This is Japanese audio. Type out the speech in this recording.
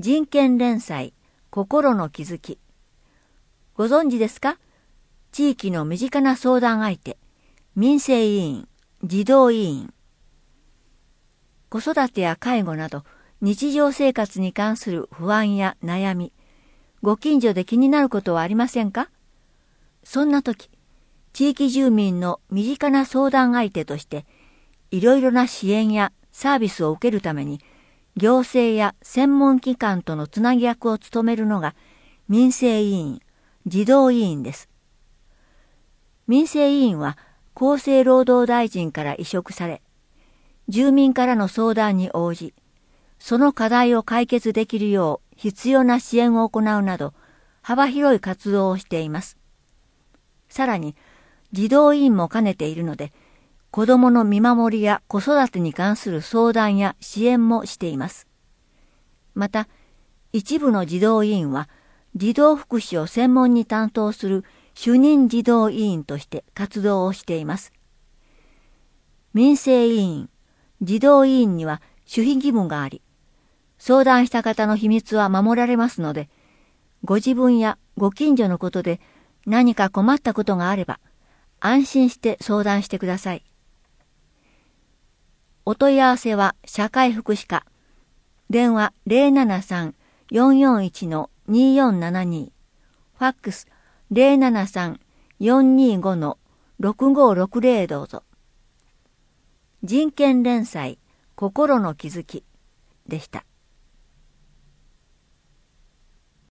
人権連載、心の気づき。ご存知ですか？地域の身近な相談相手、民生委員、児童委員。子育てや介護など日常生活に関する不安や悩み、ご近所で気になることはありませんか？そんな時、地域住民の身近な相談相手として、いろいろな支援やサービスを受けるために、行政や専門機関とのつなぎ役を務めるのが民生委員、児童委員です。民生委員は厚生労働大臣から委嘱され、住民からの相談に応じ、その課題を解決できるよう必要な支援を行うなど、幅広い活動をしています。さらに、児童委員も兼ねているので、子どもの見守りや子育てに関する相談や支援もしています。また、一部の児童委員は、児童福祉を専門に担当する主任児童委員として活動をしています。民生委員、児童委員には守秘義務があり、相談した方の秘密は守られますので、ご自分やご近所のことで何か困ったことがあれば、安心して相談してください。お問い合わせは社会福祉課、電話 073-441-2472、ファックス 073-425-6560 どうぞ。人権連載、心の気づきでした。